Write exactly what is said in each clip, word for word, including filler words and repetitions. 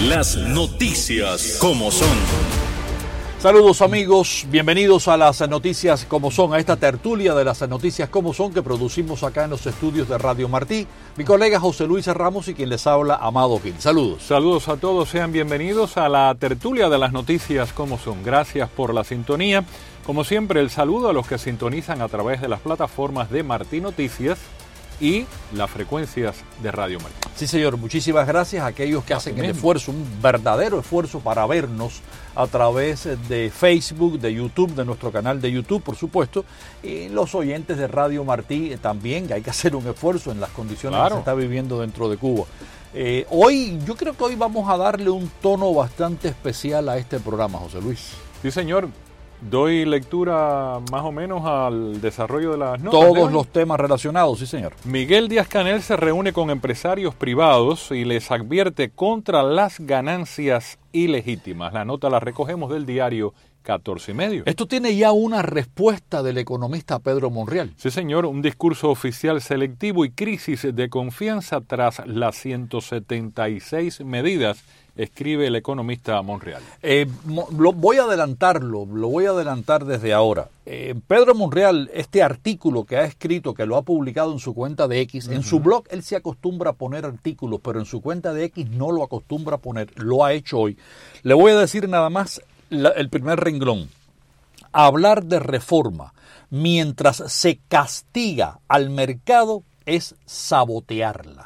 Las noticias como son. Saludos amigos, bienvenidos a las noticias como son, a esta tertulia de las noticias como son que producimos acá en los estudios de Radio Martí. Mi colega José Luis Ramos y quien les habla, Amado Gil. Saludos. Saludos a todos, sean bienvenidos a la tertulia de las noticias como son. Gracias por la sintonía. Como siempre, el saludo a los que sintonizan a través de las plataformas de Martí Noticias y las frecuencias de Radio Martí. Sí, señor, muchísimas gracias a aquellos que hacen el esfuerzo, un verdadero esfuerzo para vernos a través de Facebook, de YouTube, de nuestro canal de YouTube, por supuesto, y los oyentes de Radio Martí también, que hay que hacer un esfuerzo en las condiciones claro. que se está viviendo dentro de Cuba. Eh, hoy, yo creo que hoy vamos a darle un tono bastante especial a este programa, José Luis. Sí, señor. Doy lectura más o menos al desarrollo de las notas. Todos los temas relacionados, sí señor. Miguel Díaz-Canel se reúne con empresarios privados y les advierte contra las ganancias ilegítimas. La nota la recogemos del diario catorce y medio. Esto tiene ya una respuesta del economista Pedro Monreal. Sí señor, un discurso oficial selectivo y crisis de confianza tras las ciento setenta y seis medidas, escribe el economista Monreal. Eh, lo, voy a adelantarlo, lo voy a adelantar desde ahora. Eh, Pedro Monreal, este artículo que ha escrito, que lo ha publicado en su cuenta de X, uh-huh. en su blog él se acostumbra a poner artículos, pero en su cuenta de X no lo acostumbra a poner, lo ha hecho hoy. Le voy a decir nada más la, el primer renglón. Hablar de reforma mientras se castiga al mercado es sabotearla.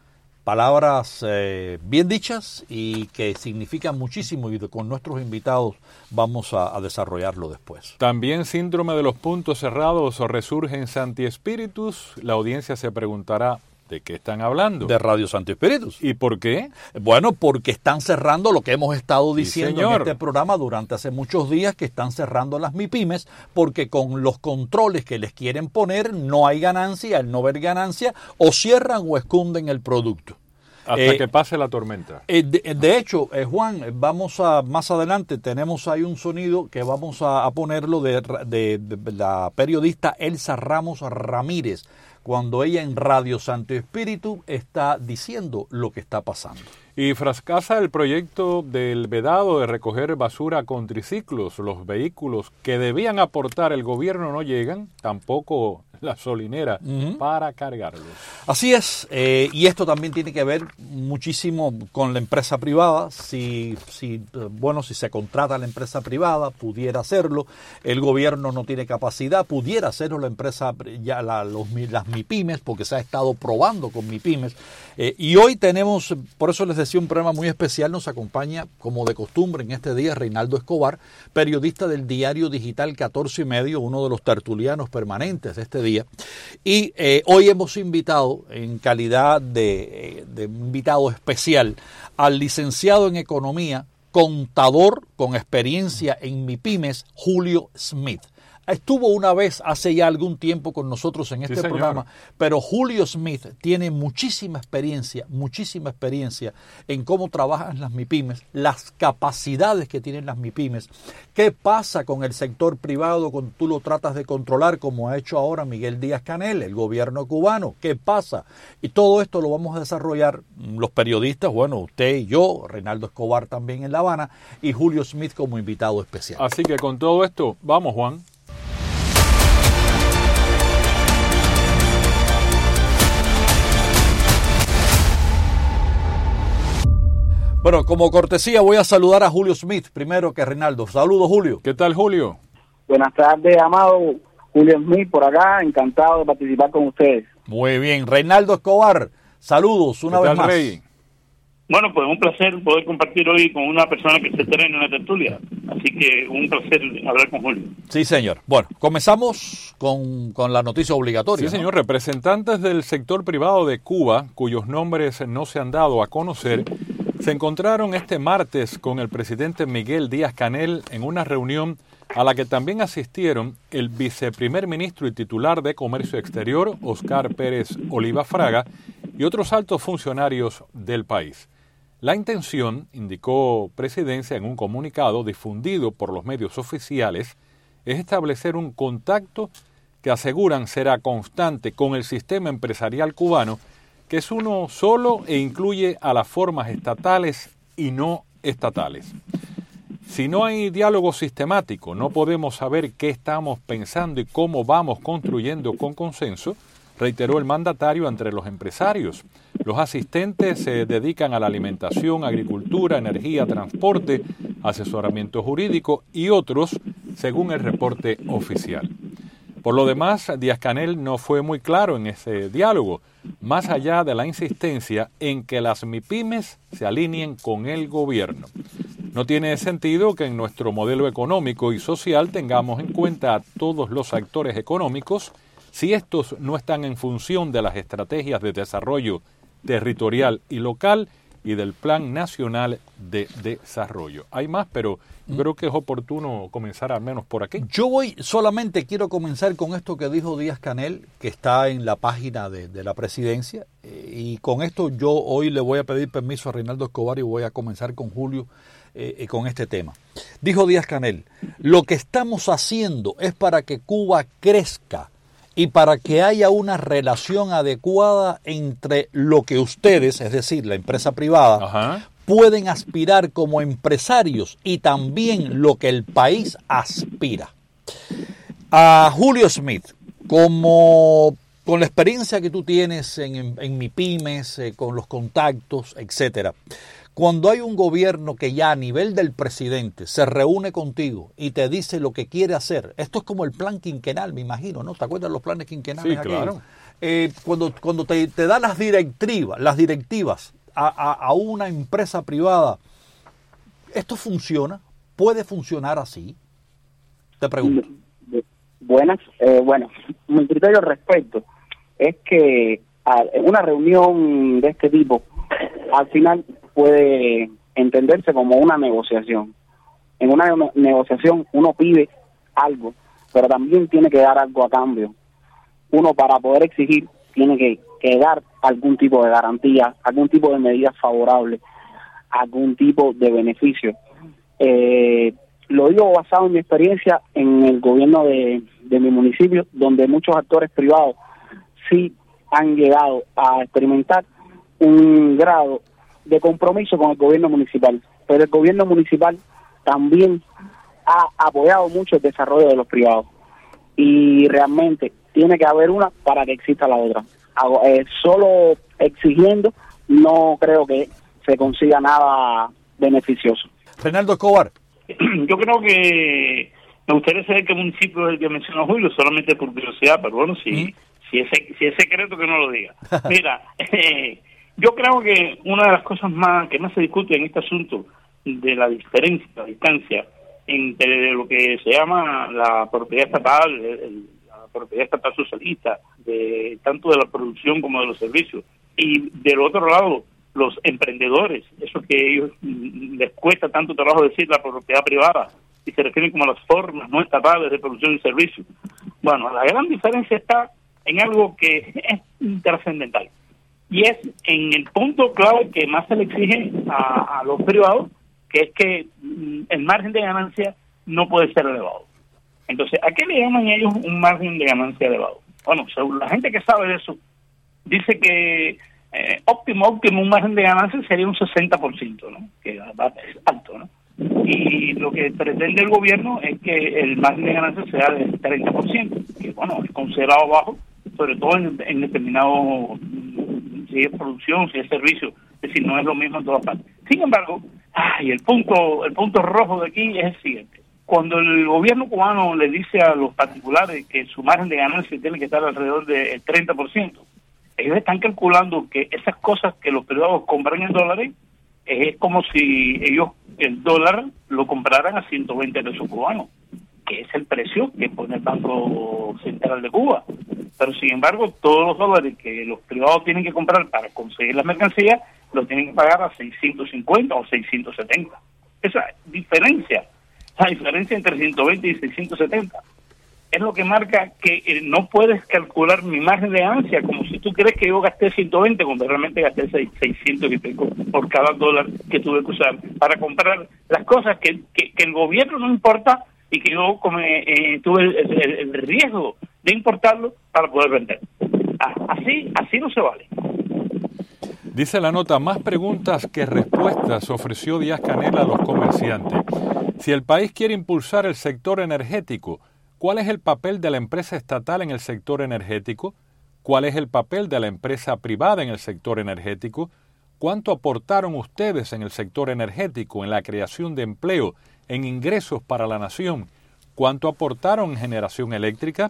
Palabras eh, bien dichas y que significan muchísimo y con nuestros invitados vamos a, a desarrollarlo después. También síndrome de los puntos cerrados o resurge en Santi Espíritus. La audiencia se preguntará ¿de qué están hablando? De Radio Santi Espíritus. ¿Y por qué? Bueno, porque están cerrando lo que hemos estado diciendo sí, en este programa durante hace muchos días, que están cerrando las MIPYMES, porque con los controles que les quieren poner no hay ganancia, al no ver ganancia, o cierran o esconden el producto. Hasta eh, que pase la tormenta. Eh, de, de hecho, eh, Juan, vamos a, más adelante tenemos ahí un sonido que vamos a, a ponerlo de, de, de la periodista Elsa Ramos Ramírez, cuando ella en Radio Santo Espíritu está diciendo lo que está pasando. Y fracasa el proyecto del vedado de recoger basura con triciclos. Los vehículos que debían aportar el gobierno no llegan, tampoco la solinera uh-huh. para cargarlos. Así es, eh, y esto también tiene que ver muchísimo con la empresa privada. Si, si, bueno, si se contrata a la empresa privada, pudiera hacerlo. El gobierno no tiene capacidad, pudiera hacerlo la empresa, ya la, los, las MIPYMES, porque se ha estado probando con MIPYMES. Eh, y hoy tenemos, por eso les decía, un programa muy especial. Nos acompaña, como de costumbre en este día, Reinaldo Escobar, periodista del diario digital catorce y medio, uno de los tertulianos permanentes de este día. Y eh, hoy hemos invitado, en calidad de, de invitado especial, al licenciado en Economía, contador con experiencia en MIPYMES, Julio Smith. Estuvo una vez hace ya algún tiempo con nosotros en este sí, programa, pero Julio Smith tiene muchísima experiencia, muchísima experiencia en cómo trabajan las MIPYMES, las capacidades que tienen las MIPYMES, qué pasa con el sector privado cuando tú lo tratas de controlar, como ha hecho ahora Miguel Díaz-Canel, el gobierno cubano, qué pasa. Y todo esto lo vamos a desarrollar los periodistas, bueno, usted y yo, Reinaldo Escobar también en La Habana, y Julio Smith como invitado especial. Así que con todo esto, vamos, Juan. Bueno, como cortesía voy a saludar a Julio Smith primero que Reinaldo. Saludos, Julio. ¿Qué tal, Julio? Buenas tardes, Amado. Julio Smith por acá, encantado de participar con ustedes. Muy bien. Reinaldo Escobar, saludos una ¿Qué vez tal, más. Rey? Bueno, pues un placer poder compartir hoy con una persona que se estrena en la tertulia. Así que un placer hablar con Julio. Sí, señor. Bueno, comenzamos con, con la noticia obligatoria. Sí, ¿no? señor. Representantes del sector privado de Cuba, cuyos nombres no se han dado a conocer, se encontraron este martes con el presidente Miguel Díaz-Canel en una reunión a la que también asistieron el viceprimer ministro y titular de Comercio Exterior, Óscar Pérez Oliva Fraga, y otros altos funcionarios del país. La intención, indicó Presidencia en un comunicado difundido por los medios oficiales, es establecer un contacto que aseguran será constante con el sistema empresarial cubano, que es uno solo e incluye a las formas estatales y no estatales. Si no hay diálogo sistemático, no podemos saber qué estamos pensando y cómo vamos construyendo con consenso, reiteró el mandatario entre los empresarios. Los asistentes se dedican a la alimentación, agricultura, energía, transporte, asesoramiento jurídico y otros, según el reporte oficial. Por lo demás, Díaz-Canel no fue muy claro en ese diálogo, más allá de la insistencia en que las MIPYMES se alineen con el gobierno. No tiene sentido que en nuestro modelo económico y social tengamos en cuenta a todos los actores económicos si estos no están en función de las estrategias de desarrollo territorial y local y del Plan Nacional de Desarrollo. Hay más, pero creo que es oportuno comenzar al menos por aquí. Yo voy, solamente quiero comenzar con esto que dijo Díaz-Canel, que está en la página de, de la presidencia, eh, y con esto yo hoy le voy a pedir permiso a Reinaldo Escobar y voy a comenzar con Julio eh, con este tema. Dijo Díaz-Canel, lo que estamos haciendo es para que Cuba crezca y para que haya una relación adecuada entre lo que ustedes, es decir, la empresa privada, Ajá. pueden aspirar como empresarios y también lo que el país aspira. A Julio Smith, como con la experiencia que tú tienes en, en, en MIPYMES, eh, con los contactos, etcétera, cuando hay un gobierno que ya a nivel del presidente se reúne contigo y te dice lo que quiere hacer, esto es como el plan quinquenal, me imagino, ¿no? ¿Te acuerdas de los planes quinquenales? Sí, claro. Eh, cuando cuando te, te da las directivas, las directivas a, a, a una empresa privada, ¿esto funciona? ¿Puede funcionar así? Te pregunto. Buenas. Eh, bueno, mi criterio al respecto es que en una reunión de este tipo, al final puede entenderse como una negociación. En una ne- negociación uno pide algo, pero también tiene que dar algo a cambio. Uno, para poder exigir, tiene que, que dar algún tipo de garantía, algún tipo de medidas favorables, algún tipo de beneficio. Eh, lo digo basado en mi experiencia en el gobierno de, de mi municipio, donde muchos actores privados sí han llegado a experimentar un grado de compromiso con el gobierno municipal, pero el gobierno municipal también ha apoyado mucho el desarrollo de los privados y realmente tiene que haber una para que exista la otra. Eh, solo exigiendo no creo que se consiga nada beneficioso. Reinaldo Escobar. Yo creo que me gustaría saber qué municipio es el que mencionó Julio, solamente por curiosidad, pero bueno, si, ¿Mm? si, es, si es secreto que no lo diga. Mira, eh, yo creo que una de las cosas más que más se discute en este asunto de la diferencia, la distancia entre lo que se llama la propiedad estatal, el, la propiedad estatal socialista, de tanto de la producción como de los servicios, y del otro lado los emprendedores, eso que ellos les cuesta tanto trabajo decir la propiedad privada, y se refieren como a las formas no estatales de producción y servicio. Bueno, la gran diferencia está en algo que es trascendental, y es en el punto clave que más se le exige a, a los privados, que es que el margen de ganancia no puede ser elevado. Entonces, ¿a qué le llaman ellos un margen de ganancia elevado? Bueno, según la gente que sabe de eso, dice que eh, óptimo, óptimo, un margen de ganancia sería un sesenta por ciento, ¿no? Que es alto, ¿no? Y lo que pretende el gobierno es que el margen de ganancia sea del treinta por ciento, que bueno, es considerado bajo, sobre todo en, en determinado, si es producción, si es servicio, es decir, no es lo mismo en todas partes. Sin embargo, ay, el punto, el punto rojo de aquí es el siguiente. Cuando el gobierno cubano le dice a los particulares que su margen de ganancia tiene que estar alrededor del treinta por ciento, ellos están calculando que esas cosas que los privados compran en dólares es como si ellos el dólar lo compraran a ciento veinte pesos cubanos, que es el precio que pone el Banco Central de Cuba. Pero sin embargo, todos los dólares que los privados tienen que comprar para conseguir las mercancías, los tienen que pagar a seiscientos cincuenta o seiscientos setenta. Esa diferencia, la diferencia entre ciento veinte y seiscientos setenta, es lo que marca que eh, no puedes calcular mi margen de ganancia como si tú crees que yo gasté ciento veinte cuando realmente gasté seiscientos y pico por cada dólar que tuve que usar para comprar las cosas que, que, que el gobierno no importa y que yo como, eh, tuve el, el, el riesgo de importarlo para poder vender. Ah, así, así no se vale. Dice la nota, más preguntas que respuestas ofreció Díaz-Canel a los comerciantes. Si el país quiere impulsar el sector energético, ¿cuál es el papel de la empresa estatal en el sector energético? ¿Cuál es el papel de la empresa privada en el sector energético? ¿Cuánto aportaron ustedes en el sector energético, en la creación de empleo, en ingresos para la nación? ¿Cuánto aportaron en generación eléctrica?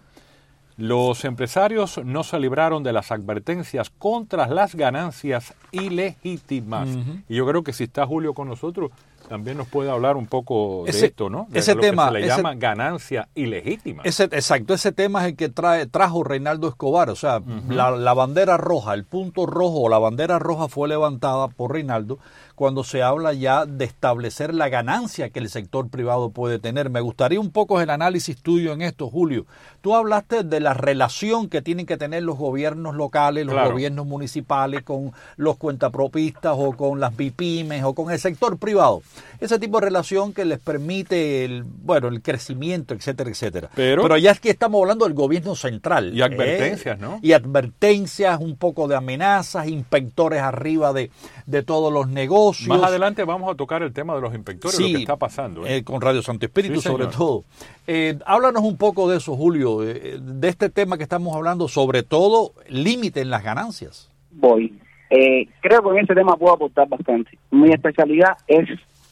Los empresarios no se libraron de las advertencias contra las ganancias ilegítimas. Uh-huh. Y yo creo que si está Julio con nosotros, también nos puede hablar un poco ese, de esto, ¿no? De ese lo tema, que se le ese, llama ganancia ilegítima. Ese, exacto, ese tema es el que trae, trajo Reinaldo Escobar. O sea, uh-huh. la, la bandera roja, el punto rojo, la bandera roja fue levantada por Reinaldo cuando se habla ya de establecer la ganancia que el sector privado puede tener. Me gustaría un poco el análisis tuyo en esto, Julio. Tú hablaste de la relación que tienen que tener los gobiernos locales, los claro. gobiernos municipales con los cuentapropistas o con las bipymes o con el sector privado. Ese tipo de relación que les permite el, bueno, el crecimiento, etcétera, etcétera. Pero, Pero ya es que estamos hablando del gobierno central. Y advertencias, ¿eh? ¿no? Y advertencias, un poco de amenazas, inspectores arriba de, de todos los negocios. Más adelante vamos a tocar el tema de los inspectores, sí, lo que está pasando. ¿eh? Eh, con Radio Santo Espíritu, sí, sobre todo. Eh, háblanos un poco de eso, Julio, eh, de este tema que estamos hablando, sobre todo, límite en las ganancias. Voy. Eh, creo que en ese tema puedo aportar bastante. Mi especialidad es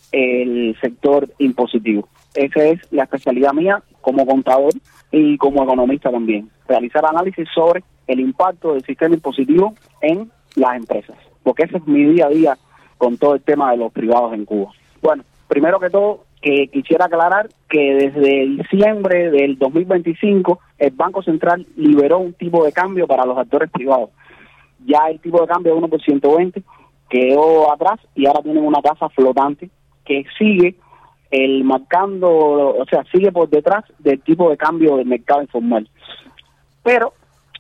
el sector impositivo. Esa es la especialidad mía como contador y como economista también. Realizar análisis sobre el impacto del sistema impositivo en las empresas, porque ese es mi día a día con todo el tema de los privados en Cuba. Bueno, primero que todo, que quisiera aclarar que desde diciembre del dos mil veinticinco el Banco Central liberó un tipo de cambio para los actores privados. Ya el tipo de cambio de uno por ciento veinte quedó atrás y ahora tienen una tasa flotante que sigue el marcando, o sea, sigue por detrás del tipo de cambio del mercado informal. Pero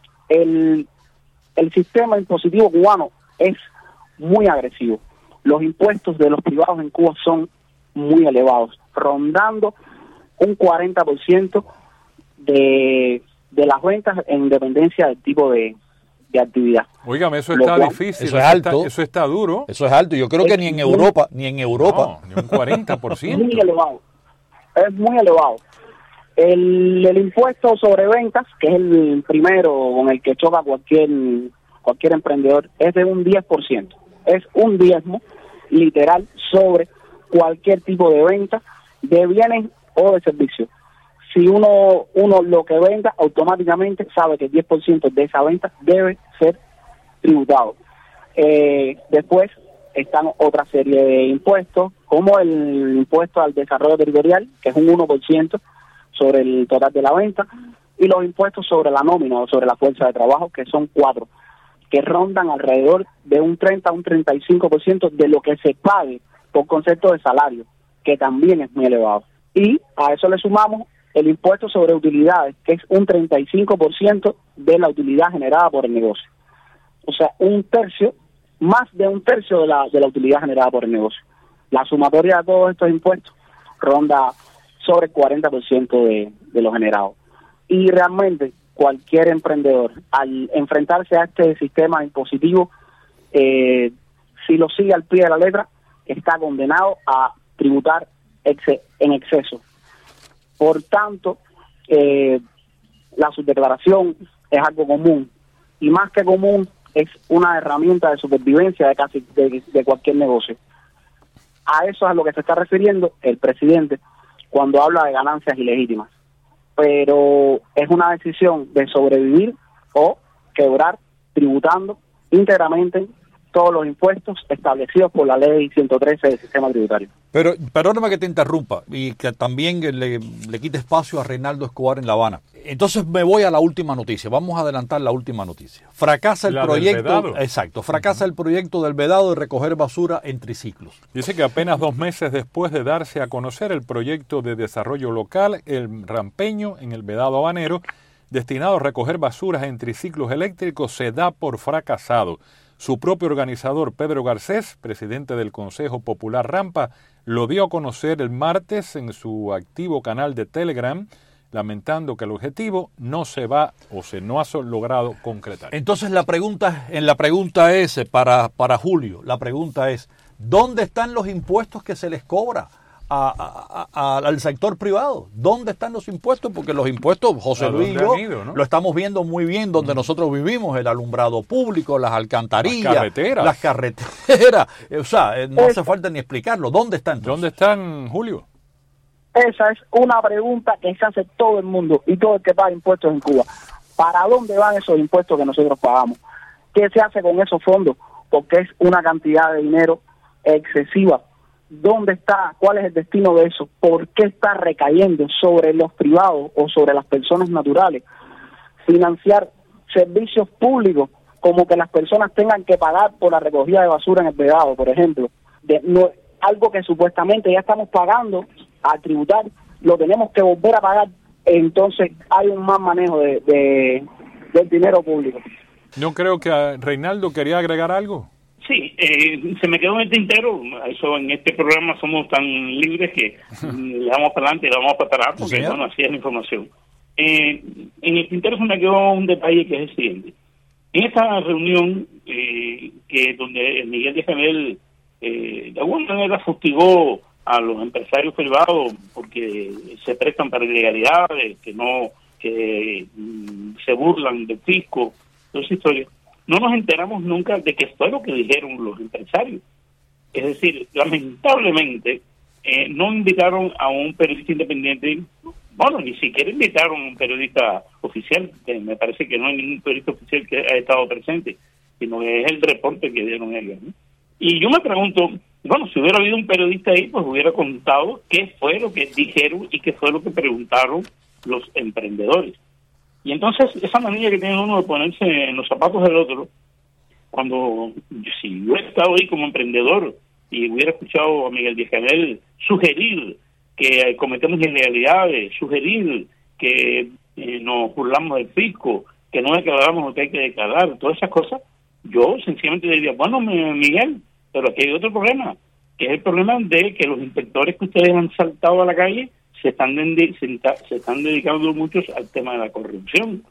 el, el sistema impositivo cubano es muy agresivo. Los impuestos de los privados en Cuba son muy elevados, rondando un cuarenta por ciento de, de las ventas en dependencia del tipo de, de actividad. Óigame, eso está cual, difícil, eso es alto, está, eso está duro. Eso es alto, yo creo es que ni en muy, Europa, ni en Europa. No, ni un cuarenta por ciento. Es muy elevado, es muy elevado. El, el impuesto sobre ventas, que es el primero con el que choca cualquier, cualquier emprendedor, es de un diez por ciento. Es un diezmo literal sobre cualquier tipo de venta de bienes o de servicios. Si uno uno lo que venda, automáticamente sabe que el diez por ciento de esa venta debe ser tributado. Eh, después están otra serie de impuestos, como el impuesto al desarrollo territorial, que es un uno por ciento sobre el total de la venta, y los impuestos sobre la nómina o sobre la fuerza de trabajo, que son cuatro, que rondan alrededor de un treinta a un treinta y cinco por ciento de lo que se pague por concepto de salario, que también es muy elevado. Y a eso le sumamos el impuesto sobre utilidades, que es un treinta y cinco por ciento de la utilidad generada por el negocio. O sea, un tercio, más de un tercio de la, de la utilidad generada por el negocio. La sumatoria de todos estos impuestos ronda sobre el cuarenta por ciento de, de lo generado. Y realmente cualquier emprendedor, al enfrentarse a este sistema impositivo, eh, si lo sigue al pie de la letra, está condenado a tributar ex- en exceso. Por tanto, eh, la subdeclaración es algo común, y más que común, es una herramienta de supervivencia de casi de, de cualquier negocio. A eso es a lo que se está refiriendo el presidente cuando habla de ganancias ilegítimas. Pero es una decisión de sobrevivir o quebrar tributando íntegramente todos los impuestos establecidos por la ley ciento trece del sistema tributario. Pero perdóname que te interrumpa y que también le, le quite espacio a Reinaldo Escobar en La Habana. Entonces me voy a la última noticia. Vamos a adelantar la última noticia. Fracasa el la proyecto, exacto, fracasa uh-huh. el proyecto del vedado de recoger basura en triciclos. Dice que apenas dos meses después de darse a conocer el proyecto de desarrollo local, el Rampeño, en el vedado habanero, destinado a recoger basuras en triciclos eléctricos, se da por fracasado. Su propio organizador, Pedro Garcés, presidente del Consejo Popular Rampa, lo dio a conocer el martes en su activo canal de Telegram. lamentando que el objetivo no se va o se no ha logrado concretar. Entonces la pregunta, en la pregunta es, para, para Julio, la pregunta es, ¿dónde están los impuestos que se les cobra a, a, a, al sector privado? ¿Dónde están los impuestos? Porque los impuestos, José Luis y yo, ido, ¿no? lo estamos viendo muy bien donde mm. nosotros vivimos, el alumbrado público, las alcantarillas, las carreteras. Las carreteras. O sea, no hace falta ni explicarlo. ¿Dónde están? Entonces? ¿Dónde están, Julio? Esa es una pregunta que se hace todo el mundo y todo el que paga impuestos en Cuba. ¿Para dónde van esos impuestos que nosotros pagamos? ¿Qué se hace con esos fondos? Porque es una cantidad de dinero excesiva. ¿Dónde está? ¿Cuál es el destino de eso? ¿Por qué está recayendo sobre los privados o sobre las personas naturales? Financiar servicios públicos, como que las personas tengan que pagar por la recogida de basura en el Vedado, por ejemplo. De, no, algo que supuestamente ya estamos pagando a tributar, lo tenemos que volver a pagar. Entonces hay un mal manejo de, de del dinero público. Yo creo que Reinaldo quería agregar algo. Sí, eh, se me quedó en el tintero. Eso, en este programa somos tan libres que le damos para adelante y le vamos para atrás, porque ¿sí? bueno, así es la información. Eh, en el tintero se me quedó un detalle que es el siguiente. En esta reunión, eh, que donde Miguel Díaz-Canel eh, de alguna manera fustigó a los empresarios privados porque se prestan para ilegalidades, que no, que mm, se burlan del fisco, toda esa historia. No nos enteramos nunca de qué fue lo que dijeron los empresarios. Es decir, lamentablemente, eh, no invitaron a un periodista independiente, bueno, ni siquiera invitaron a un periodista oficial, que me parece que no hay ningún periodista oficial que haya estado presente, sino que es el reporte que dieron ellos, ¿no? Y yo me pregunto, bueno, si hubiera habido un periodista ahí, pues hubiera contado qué fue lo que dijeron y qué fue lo que preguntaron los emprendedores. Y entonces, esa manera que tiene uno de ponerse en los zapatos del otro, cuando, si yo he estado ahí como emprendedor y hubiera escuchado a Miguel Díaz-Canel sugerir que cometemos ilegalidades, sugerir que eh, nos burlamos del fisco, que no declaramos lo que hay que declarar, todas esas cosas, yo sencillamente diría, bueno, Miguel, pero aquí hay otro problema, que es el problema de que los inspectores que ustedes han saltado a la calle se están de, se están dedicando muchos al tema de la corrupción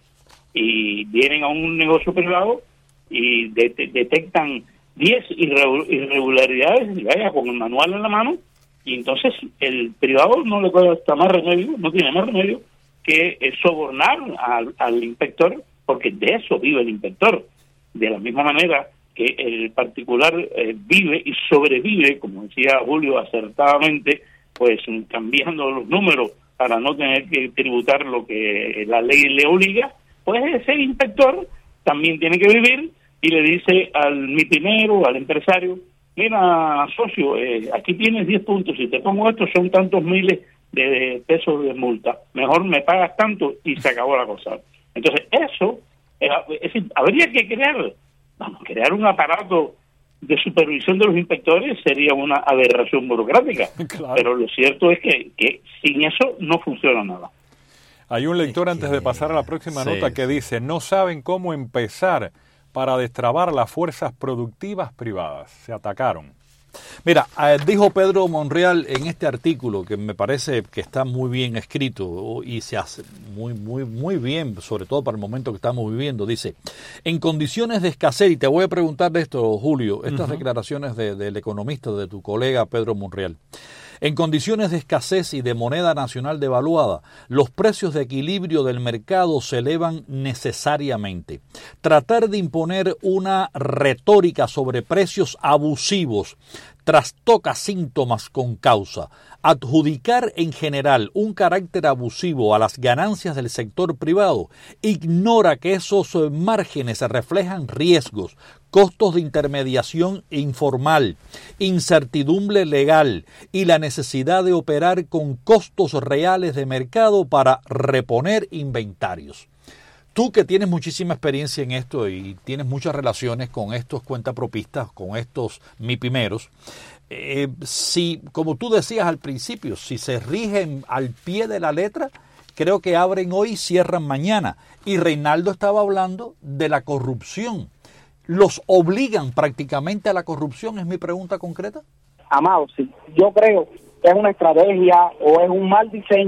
y vienen a un negocio privado y de, de, detectan diez irregularidades y vaya con el manual en la mano, y entonces el privado no le cuesta más remedio, no tiene más remedio que eh, sobornar al, al inspector, porque de eso vive el inspector, de la misma manera que el particular eh, vive y sobrevive, como decía Julio acertadamente, pues cambiando los números para no tener que tributar lo que la ley le obliga, pues ese inspector también tiene que vivir y le dice al mitinero, al empresario, mira, socio, eh, aquí tienes diez puntos, si te pongo esto son tantos miles de, de pesos de multa, mejor me pagas tanto y se acabó la cosa. Entonces eso, eh, es decir, habría que crear, vamos, crear un aparato de supervisión de los inspectores sería una aberración burocrática, claro. Pero lo cierto es que, que sin eso no funciona nada. Hay un lector antes de pasar a la próxima sí. nota que dice, no saben cómo empezar para destrabar las fuerzas productivas privadas, se atacaron. Mira, eh, dijo Pedro Monreal en este artículo, que me parece que está muy bien escrito y se hace muy, muy, muy bien, sobre todo para el momento que estamos viviendo, dice, en condiciones de escasez, y te voy a preguntar de esto, Julio, estas uh-huh. declaraciones de, del economista, de tu colega Pedro Monreal. En condiciones de escasez y de moneda nacional devaluada, los precios de equilibrio del mercado se elevan necesariamente. Tratar de imponer una retórica sobre precios abusivos trastoca síntomas con causa. Adjudicar en general un carácter abusivo a las ganancias del sector privado ignora que esos márgenes reflejan riesgos, costos de intermediación informal, incertidumbre legal y la necesidad de operar con costos reales de mercado para reponer inventarios. Tú que tienes muchísima experiencia en esto y tienes muchas relaciones con estos cuentapropistas, con estos mipimeros, eh, si, como tú decías al principio, si se rigen al pie de la letra, creo que abren hoy y cierran mañana. Y Reinaldo estaba hablando de la corrupción. ¿Los obligan prácticamente a la corrupción? Es mi pregunta concreta. Amado, sí. Yo creo que es una estrategia o es un mal diseño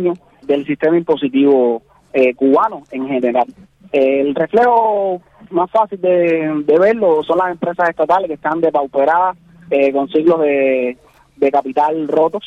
del sistema impositivo eh, cubano en general. El reflejo más fácil de, de verlo son las empresas estatales que están depauperadas, eh, con siglos de, de capital rotos,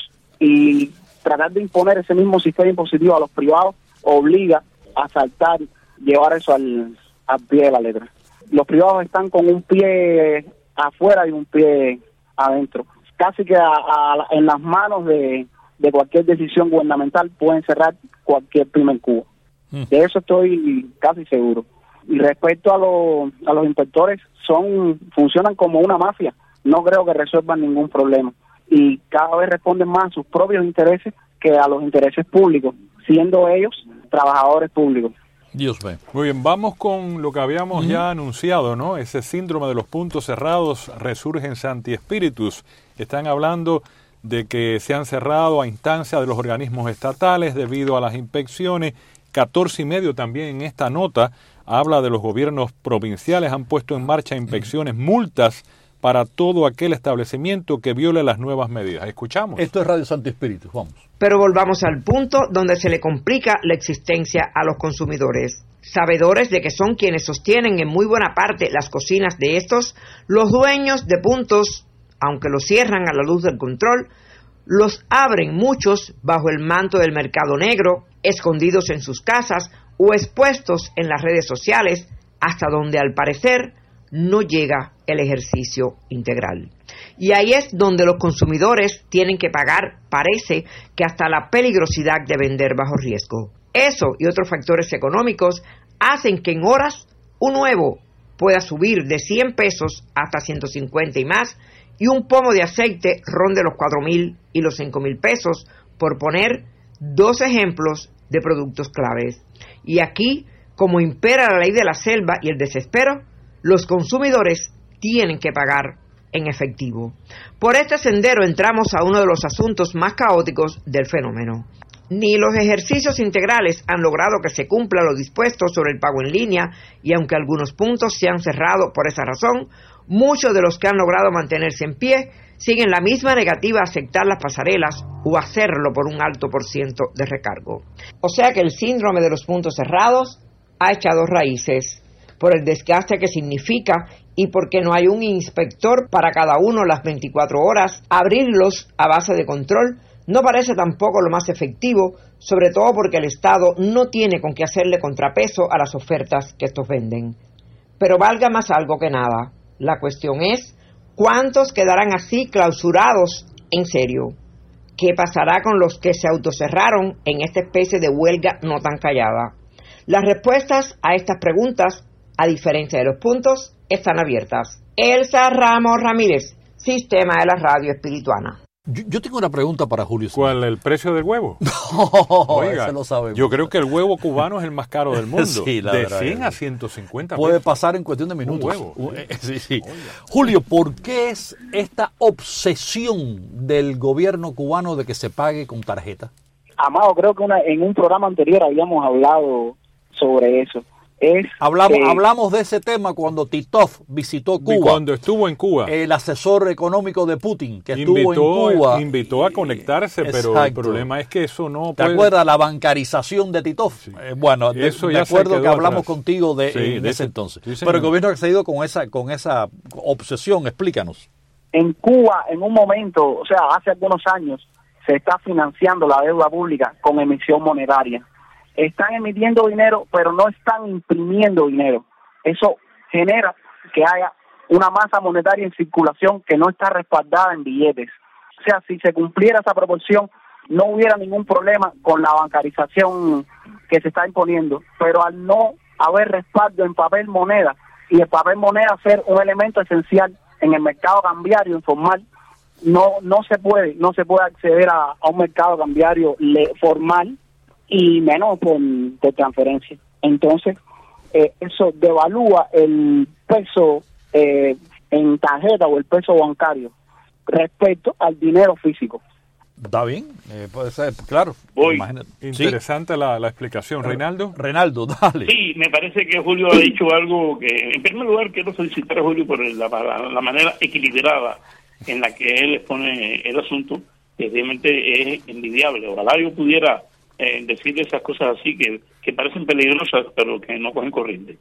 y tratar de imponer ese mismo sistema impositivo a los privados obliga a saltar, llevar eso al, al pie de la letra. Los privados están con un pie afuera y un pie adentro. Casi que a, a, en las manos de, de cualquier decisión gubernamental pueden cerrar cualquier pyme en Cuba. De eso estoy casi seguro. Y respecto a, lo, a los inspectores, son funcionan como una mafia. No creo que resuelvan ningún problema. Y cada vez responden más a sus propios intereses que a los intereses públicos, siendo ellos trabajadores públicos. Dios mío. Muy bien, vamos con lo que habíamos uh-huh. ya anunciado, ¿no? Ese síndrome de los puntos cerrados resurge en Santi Espíritus. Están hablando de que se han cerrado a instancia de los organismos estatales debido a las inspecciones. catorce y medio también en esta nota habla de los gobiernos provinciales han puesto en marcha inspecciones, multas para todo aquel establecimiento que viole las nuevas medidas. Escuchamos. Esto es Radio Santi Espíritus, vamos. Pero volvamos al punto donde se le complica la existencia a los consumidores. Sabedores de que son quienes sostienen en muy buena parte las cocinas de estos, los dueños de puntos, aunque los cierran a la luz del control, los abren muchos bajo el manto del mercado negro, escondidos en sus casas o expuestos en las redes sociales, hasta donde al parecer no llega el ejercicio integral. Y ahí es donde los consumidores tienen que pagar, parece que hasta la peligrosidad de vender bajo riesgo. Eso y otros factores económicos hacen que en horas un huevo pueda subir de cien pesos hasta ciento cincuenta y más, y un pomo de aceite ronde los cuatro mil y los cinco mil pesos, por poner dos ejemplos de productos claves. Y aquí, como impera la ley de la selva y el desespero, los consumidores tienen que pagar en efectivo. Por este sendero entramos a uno de los asuntos más caóticos del fenómeno. Ni los ejercicios integrales han logrado que se cumpla lo dispuesto sobre el pago en línea, y aunque algunos puntos se han cerrado por esa razón, muchos de los que han logrado mantenerse en pie siguen la misma negativa a aceptar las pasarelas o hacerlo por un alto por ciento de recargo. O sea que el síndrome de los puntos cerrados ha echado raíces por el desgaste que significa y porque no hay un inspector para cada uno las veinticuatro horas. Abrirlos a base de control no parece tampoco lo más efectivo, sobre todo porque el Estado no tiene con qué hacerle contrapeso a las ofertas que estos venden. Pero valga más algo que nada. La cuestión es, ¿cuántos quedarán así clausurados en serio? ¿Qué pasará con los que se autocerraron en esta especie de huelga no tan callada? Las respuestas a estas preguntas, a diferencia de los puntos, están abiertas. Elsa Ramos Ramírez, Sistema de la Radio Espirituana. Yo, yo tengo una pregunta para Julio. ¿Cuál? ¿El precio del huevo? No, Oiga, ese lo sabemos. Yo creo que el huevo cubano es el más caro del mundo. Sí, la de verdad, cien a ciento cincuenta puede pesos. pasar en cuestión de minutos. Un huevo. Sí, sí. Julio, ¿por qué es esta obsesión del gobierno cubano de que se pague con tarjeta? Amado, creo que una, en un programa anterior habíamos hablado sobre eso. Es, hablamos, eh, hablamos de ese tema cuando Titov visitó Cuba. Cuando estuvo en Cuba. El asesor económico de Putin, que invitó, estuvo en Cuba. Invitó a conectarse, pero Exacto. el problema es que eso no ¿Te puede... acuerdas la bancarización de Titov? Sí. Eh, bueno, de, Eso de ya se acuerdo quedó que hablamos atrás. contigo de, Sí, en de ese ese- entonces. sí, pero el señor. gobierno ha seguido con esa, con esa obsesión. Explícanos. en Cuba, en un momento, o sea, hace algunos años, se está financiando la deuda pública con emisión monetaria. Están emitiendo dinero, pero no están imprimiendo dinero. Eso genera que haya una masa monetaria en circulación que no está respaldada en billetes. O sea, si se cumpliera esa proporción, no hubiera ningún problema con la bancarización que se está imponiendo. Pero al no haber respaldo en papel moneda, y el papel moneda ser un elemento esencial en el mercado cambiario informal, no no se puede no se puede acceder a, a un mercado cambiario le, formal, y menos por, por transferencia. Entonces, eh, eso devalúa el peso eh, en tarjeta o el peso bancario respecto al dinero físico. ¿Está bien? Eh, puede ser, claro. Voy. Imagínate. Interesante Sí. la, la explicación. Reinaldo. Reinaldo, dale. Sí, me parece que Julio ha dicho algo que, en primer lugar, quiero felicitar a Julio por la, la, la manera equilibrada en la que él expone el asunto, que realmente es envidiable. Ojalá yo pudiera eh, decir esas cosas así que, que parecen peligrosas, pero que no cogen corriente.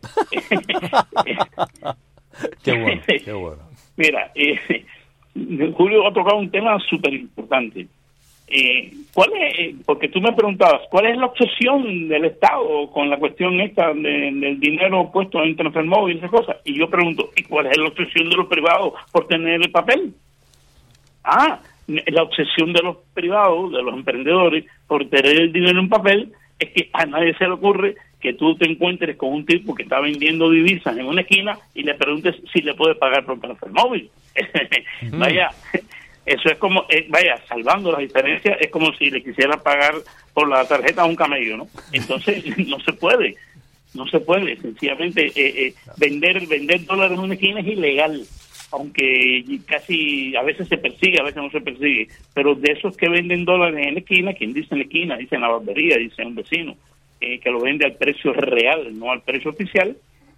Qué bueno, qué bueno. Mira, eh, Julio ha tocado un tema súper importante. Eh, ¿cuál es? Porque tú me preguntabas, ¿cuál es la obsesión del Estado con la cuestión esta de, del dinero puesto en transfer móvil y esas cosas? Y yo pregunto, ¿y cuál es la obsesión de los privados por tener el papel? Ah, la obsesión de los privados, de los emprendedores, por tener el dinero en papel, es que a nadie se le ocurre que tú te encuentres con un tipo que está vendiendo divisas en una esquina y le preguntes si le puede pagar por transfer móvil. Mm. Vaya, eso es como, eh, vaya, salvando las diferencias, es como si le quisiera pagar por la tarjeta a un camello, ¿no? Entonces, no se puede, no se puede, sencillamente eh, eh, vender vender dólares en una esquina es ilegal, aunque casi a veces se persigue, a veces no se persigue, pero de esos que venden dólares en la esquina, quien dice en la esquina, dice en la barbería, dice un vecino, eh, que lo vende al precio real, no al precio oficial,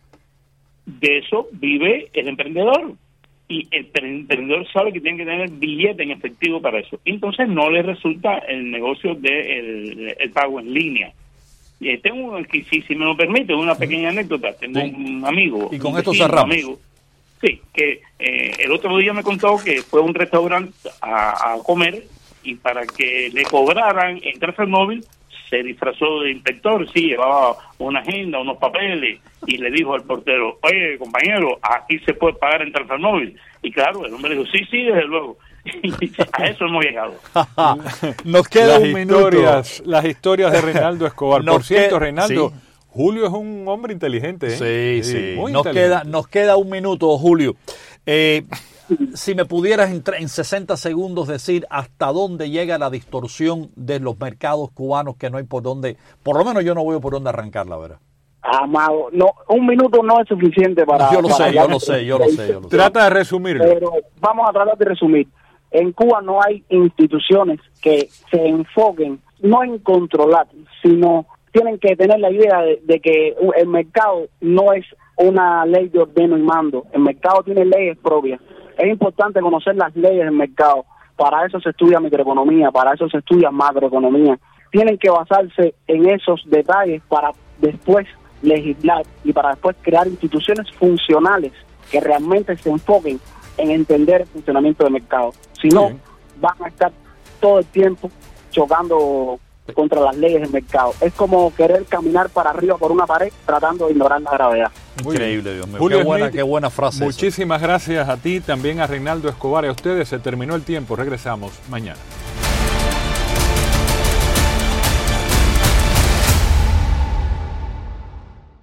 de eso vive el emprendedor. Y el emprendedor sabe que tiene que tener billete en efectivo para eso. Entonces no le resulta el negocio del de el pago en línea. Eh, tengo, si, si me lo permite, una pequeña anécdota. Tengo sí. un amigo. Y con un esto vecino, cerramos. Amigo, sí, que eh, el otro día me contó que fue a un restaurante a, a comer y para que le cobraran en transfer móvil se disfrazó de inspector, sí, llevaba una agenda, unos papeles, y le dijo al portero, oye, compañero, aquí se puede pagar en transfer móvil. Y claro, el hombre dijo, sí, sí, desde luego. A eso hemos llegado. Nos queda las un historias, minuto. Las historias de Reinaldo Escobar. Nos Por cierto, queda, Reinaldo, sí. Julio es un hombre inteligente, ¿eh? Sí, sí. Muy Nos inteligente. queda, nos queda un minuto, Julio. Eh, si me pudieras en, en sesenta segundos decir hasta dónde llega la distorsión de los mercados cubanos, que no hay por dónde, por lo menos yo no veo por dónde arrancarla, ¿verdad? Amado, no, un minuto no es suficiente para... Yo lo para sé, yo lo sé, yo lo sé, yo lo sé. Trata de resumirlo. Pero vamos a tratar de resumir. En Cuba no hay instituciones que se enfoquen no en controlar, sino tienen que tener la idea de, de que el mercado no es una ley de ordeno y mando. El mercado tiene leyes propias. Es importante conocer las leyes del mercado. Para eso se estudia microeconomía, para eso se estudia macroeconomía. Tienen que basarse en esos detalles para después legislar y para después crear instituciones funcionales que realmente se enfoquen en entender el funcionamiento del mercado. Si no, sí. van a estar todo el tiempo chocando contra las leyes del mercado. Es como querer caminar para arriba por una pared tratando de ignorar la gravedad. Increíble, Dios mío. Julio qué buena, Smith, qué buena frase. Muchísimas esa. gracias a ti, también a Reinaldo Escobar y a ustedes. Se terminó el tiempo. Regresamos mañana.